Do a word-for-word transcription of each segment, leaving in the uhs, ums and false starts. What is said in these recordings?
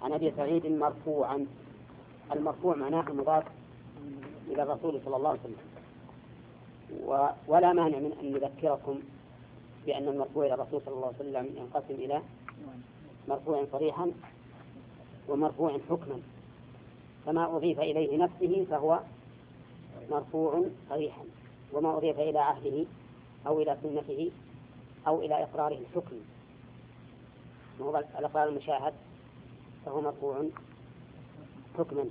عن أبي سعيد مرفوعا. المرفوع معناه مضاف إلى الرسول صلى الله عليه وسلم. ولا مانع من أن نذكركم بأن المرفوع إلى الرسول صلى الله عليه وسلم ينقسم إلى مرفوع صريحا ومرفوع حكما. فما أضيف إليه نفسه فهو مرفوع صريحا، وما أضيف إلى عهده أو إلى سنته أو إلى إقراره الحكم وهو الإقرار المشاهد فهو مرفوع حكما.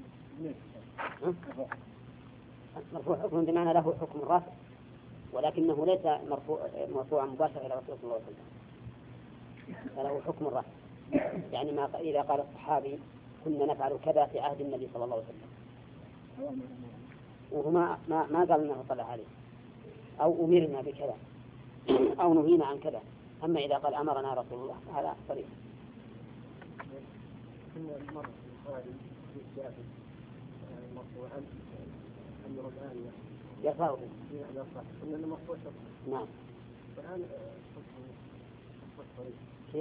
مرفوع حكما بمعنى له حكم الرفع، ولكنه ليس مرفوع مرفوعا مباشرة إلى رسول الله صلى الله عليه وسلم، فله حكم الرفع. يعني ما إذا قال الصحابي كنا نفعل كذا في عهد النبي صلى الله عليه وسلم، وهو ما ما ما قال انه صلى عليه او امرنا بكذا او نهينا عن كذا. اما اذا قال امرنا رسول الله هذا صريح. يرفعه. نعم. كيف؟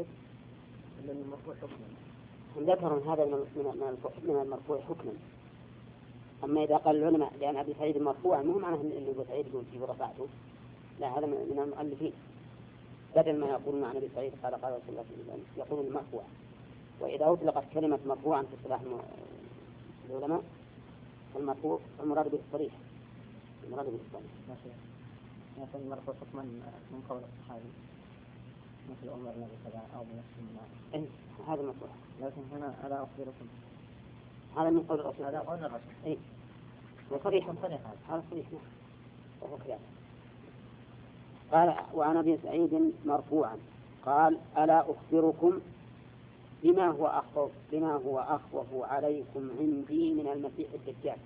هم ذكروا هذا من المرفوع حكما. أما إذا قال العلماء لأن أبي سعيد مرفوع مو معناه أن أبي سعيد يقول رفعته، لا، هذا من المؤلفين بدل ما يقولون عن أبي سعيد قال قال رسول الله صلى الله عليه وسلم يقول المرفوع. وإذا أطلقت كلمة مرفوعا في اصطلاح العلماء المرفوع المراد به الصريح، المراد به الصريح. مثل المرفوع حكما من قول الصحابي مثل أمر النبي كذا أو بنفس المعنى. إيه هذا المرفوع. لكن هنا ألا أخبركم هذا من قول الرسول. هذا قول الرسول. إيه وصريح صريح هذا صريح. وهو كذا. قال وعن أبي سعيد مرفوعا قال ألا أخبركم بما هو أخوف بما هو أخوف عليكم عندي من المسيح الدجال.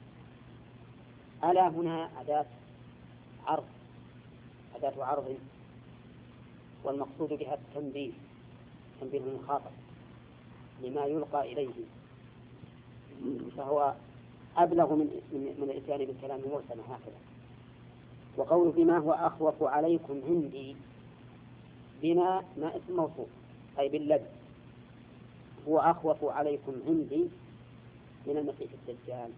ألا هنا أداة عرض أداة عرض، والمقصود بها التنبيه، تنبيه المخاطب لما يلقى إليه، فهو أبلغ من من الإتيان بالكلام مرسلا هكذا. وقول بما هو أخوف عليكم عندي، بما ما اسم موصوف أي بالذي هو أخوف عليكم عندي من المسيح الدجال.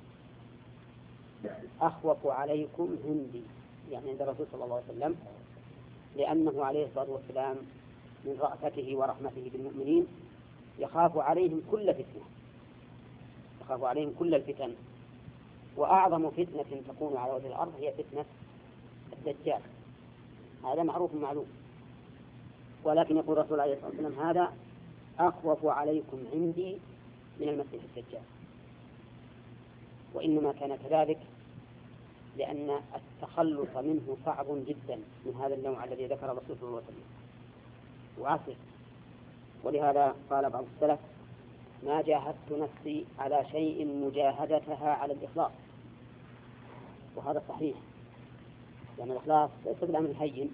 أخوف عليكم عندي يعني عند الرسول صلى الله عليه وسلم، لأنه عليه الصلاة والسلام من رأفته ورحمته بالمؤمنين يخاف عليهم كل فتنة، يخاف عليهم كل الفتن. وأعظم فتنة تكون على وجه الأرض هي فتنة الدجال، هذا معروف معلوم. ولكن يقول الرسول عليه الصلاة والسلام هذا أخوف عليكم عندي من المسيح الدجال. وإنما كان كذلك لأن التخلص منه صعب جدا من هذا النوع الذي ذكر الرسول صلى الله عليه وسلم وعسر. ولهذا قال بعض السلف ما جاهدت نفسي على شيء مجاهدتها على الإخلاص، وهذا صحيح، لأن يعني الإخلاص ليس بالأمر الهين.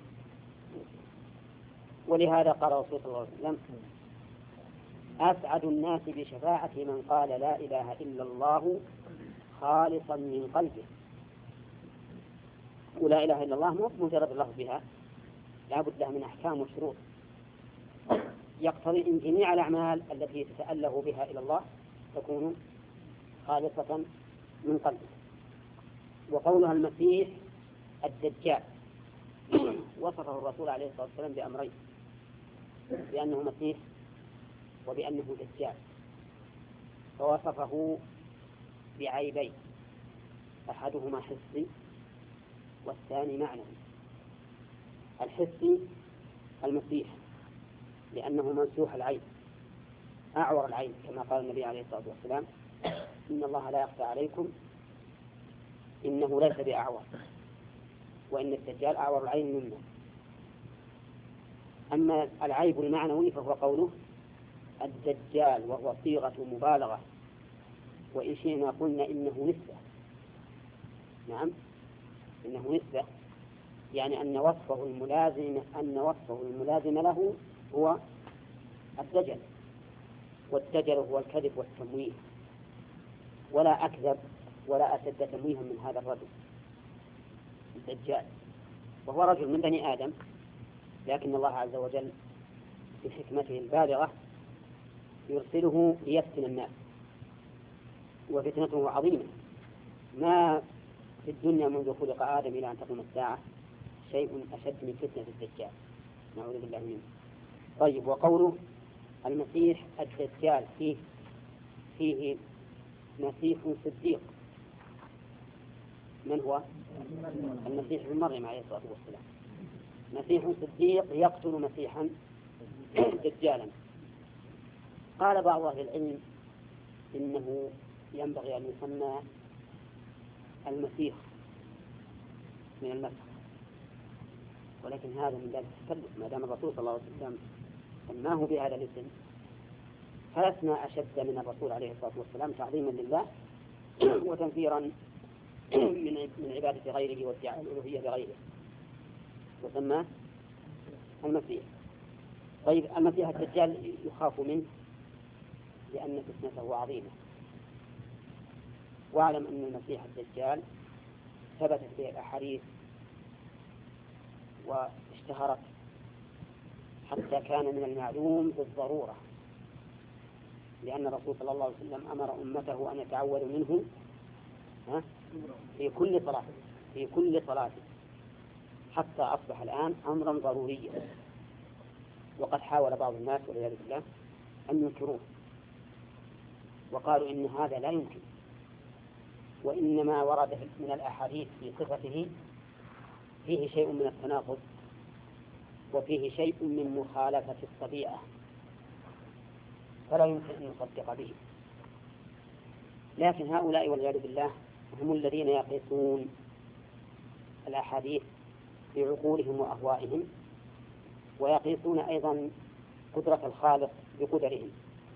ولهذا قال الرسول صلى الله عليه وسلم أسعد الناس بشفاعة من قال لا إله إلا الله خالصا من قلبه. ولا إله إلا الله مو مجرد الله بها، لا بد لها من أحكام وشروط يقتضي أن جميع الأعمال التي تتأله بها إلى الله تكون خالصة من قلبه. وقولها المسيح الدجال وصفه الرسول عليه الصلاة والسلام بأمرين، بأنه مسيح وبأنه دجال. فوصفه بعيبين، أحدهما حسي والثاني معنوي. الحسي المسيح لأنه ممسوح العين أعور العين، كما قال النبي عليه الصلاة والسلام إن الله لا يخفى عليكم إنه ليس بأعور، وإن الدجال أعور العين منه. أما العيب المعنوي فهو قوله الدجال، وهو صيغة مبالغة، وإن شئنا قلنا إنه نسبة. نعم إنه نسبة، يعني أن وصفه الملازم أن وصفه الملازم له هو الدجل، والدجل هو الكذب والتمويه، ولا أكذب ولا أشد تمويها من هذا الرجل الدجال، وهو رجل من بني آدم، لكن الله عز وجل بحكمته البالغة يرسله ليفتن الناس، وفتنته عظيمة. ما في الدنيا منذ خلق آدم إلى أن تقوم الساعة شيء أشد من فتنة الدجال، نعوذ بالله منه. طيب، وقوله المسيح الدجال فيه فيه مسيح صديق. من هو؟ المسيح ابن مريم عليه الصلاة والسلام. مسيح صديق يقتل مسيحا دجالا. قال بعض أهل العلم إنه ينبغي أن يسمى المسيح من المسيح، ولكن هذا من باب التكلف، ما دام الرسول صلى الله عليه وسلم سماه بهذا الاسم فلسنا أشد من الرسول عليه الصلاة والسلام تعظيما لله وتنفيرا من عبادة غيره وادعاء الألوهية بغيره، وسماه المسيح. طيب، المسيح الدجال يخاف منه لأن فتنته عظيمة. واعلم أن المسيح الدجال ثبتت به الأحاديث واشتهرت حتى كان من المعلوم بالضرورة، لأن الرسول صلى الله عليه وسلم أمر أمته أن يتعوذوا منه في كل صلاة في كل صلاة حتى أصبح الآن أمرا ضروريا. وقد حاول بعض الناس والعياذ بالله أن ينكروه وقالوا إن هذا لا يمكن، وإنما ورد من الأحاديث في صفته فيه شيء من التناقض وفيه شيء من مخالفة الطبيعة، فلا يمكن أن نصدق به. لكن هؤلاء والعياذ بالله هم الذين يقيسون الأحاديث بعقولهم وأهوائهم، ويقيسون أيضا قدرة الخالق بقدرهم.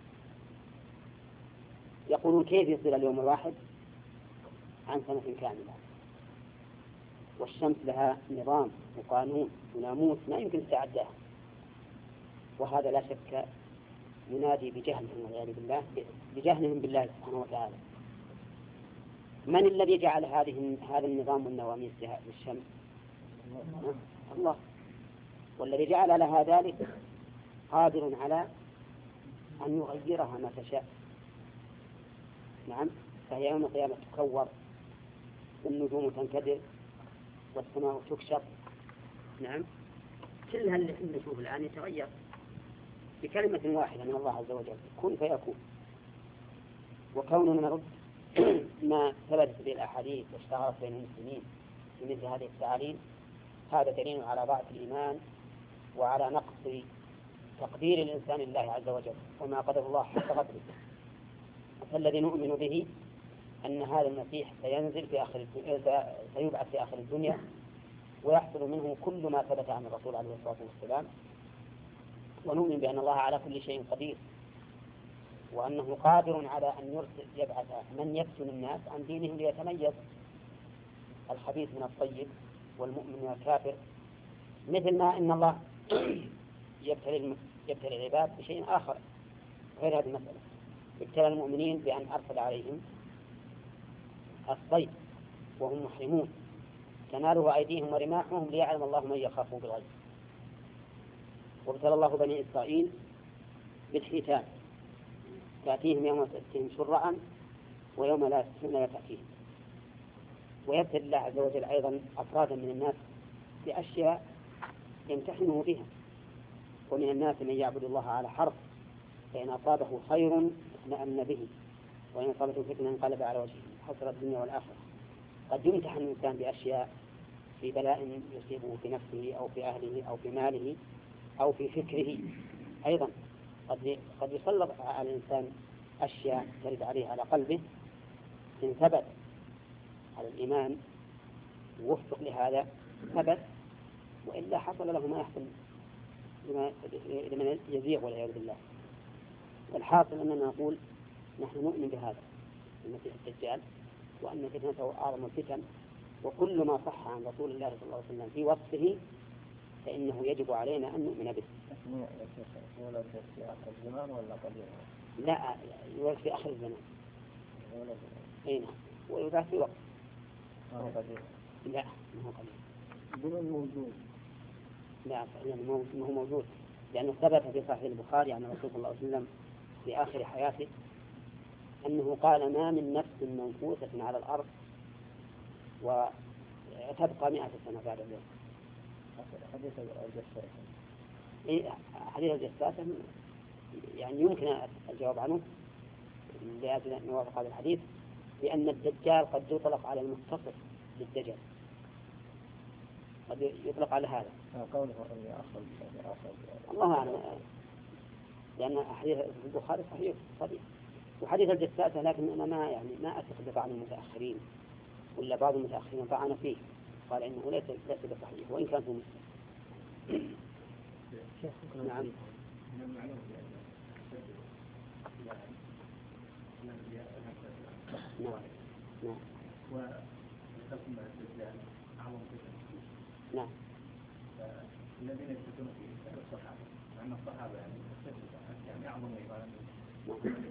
يقولون كيف يصل اليوم الواحد عن سنة كاملة، والشمس لها نظام وقانون وناموس ما يمكن استعداه، وهذا لا شك ينادي بجهلهم والعياذ بالله بجهلهم بالله سبحانه وتعالى. من الذي جعل هذه هذا النظام والنواميس للشمس؟ الله. والذي جعل لها ذلك قادر على أن يغيرها ما تشاء. نعم، فهي يوم القيامة تكور والنجوم تنكدر والسماء تكشف. نعم، كل هذا نشوف الآن يتغير بكلمة واحدة من الله عز وجل، كن فيكون. وكوننا نرد ما ثبتت به الأحاديث واشتهرت بين المسلمين في مثل هذه التعاليم هذا دليل على ضعف الإيمان وعلى نقص تقدير الإنسان لله عز وجل وما قدر الله حق قدره. فالذي نؤمن به أن هذا المسيح سينزل في آخر سيبعث في آخر الدنيا ويحصل منه كل ما ثبت عن الرسول عليه الصلاة والسلام، ونؤمن بأن الله على كل شيء قدير، وأنه قادر على أن يرسل يبعث من يفتن الناس عن دينهم ليتميز الخبيث من الطيب والمؤمن من الكافر. مثل ما أن الله يبتلي يبتلي العباد بشيء آخر غير هذه المسألة. ابتلى المؤمنين بأن أرسل عليهم الصيد وهم محرمون تناله أيديهم ورماحهم ليعلم الله من يخافه بالغيب. وابتلى الله بني إسرائيل بالحيتان تأتيهم يوم تأتيهم شرعا ويوم لا تأتيهم. ويبتلي الله عز وجل أيضا أفرادا من الناس بأشياء يمتحنه بها. ومن الناس من يعبد الله على حرف فإن أصابه خير اطمأن به وإن أصابته فتنة انقلب على وجهه خسر الدنيا والآخرة. قد يمتحن الإنسان بأشياء في بلاء يصيبه في نفسه أو في أهله أو في ماله أو في فكره أيضا. قد قد يسلط على الإنسان أشياء ترد عليه على قلبه إن ثبت على الإيمان ووفق لهذا ثبت، وإلا حصل له ما يحصل لمن يزيغ والعياذ بالله. والحاصل أننا نقول نحن نؤمن بهذا المسيح الدجال وأن فتنته أعظم الفتن، وكل ما صح عن رسول الله صلى الله عليه وسلم في وصفه فإنه يجب علينا أن نؤمن به. يولد في آخر الزمان ولا قديم؟ لا، يولد في آخر الزمان. أي نعم، ويولد في وقت. ما هو قديم؟ لا، ما هو قديم. بدون موجود. لا، يعني ما هو موجود، لأنه ثبت في صحيح البخاري عن الرسول صلى الله عليه وسلم في آخر حياته أنه قال ما من نفس منفوسة على الأرض وتبقى مئة سنة بعد اليوم. حديث الجساسة إيه حديث الجساسة يعني يمكن الجواب عنه لأجل أن نوافق هذا الحديث، لأن الدجال قد يطلق على المتصف بالدجال، قد يطلق على هذا. قوله أني أخرج أخرج الله أعلم، لأن حديث البخاري صحيح صحيح وحديث الجساسة، لكن أنا ما يعني ما أثق ببعض المتأخرين ولا بعض المتأخرين طعن فيه قال إنه ليس ليس بصحيح وإن كان هو مسلم. نعم. نعم. نعم. ويقسم الدجال أعظم فتنة. نعم. الذين يثبتون فيه الصحابة، مع أن الصحابة يعني يعني أعظم عبارة من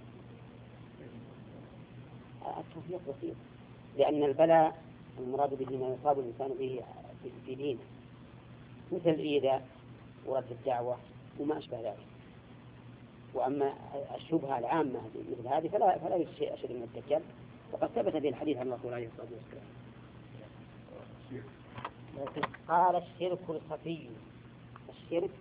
التوفيق بسيط، لأن البلاء المراد به ما يصاب الإنسان به في دينه، مثل الإيذاء ورد الدعوة وما أشبه ذلك. وأما الشبهة العامة مثل هذه فلا فلا يوجد شيء أشد من الدجال، وقد ثبت به الحديث عن الرسول عليه الصلاة والسلام. لكن قال الشرك الخفي، الشرك